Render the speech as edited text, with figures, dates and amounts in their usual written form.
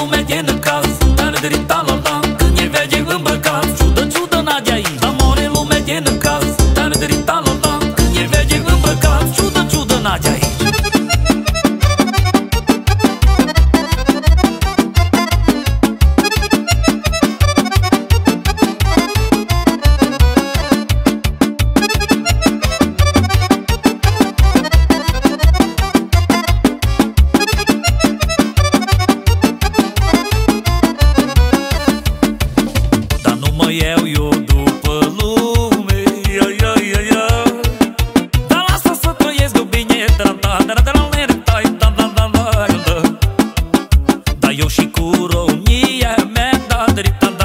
lume din caz, dar drita la la, când e vege îmbrăcat. Ciudă, ciudă Nadia-i, dar more lume din caz, dar drita la la, când e vege îmbrăcat. Ciudă, ciudă Nadia-i. Mă iau eu după lume, dar lasă să trăiesc eu bine. Dar eu și cu România mea,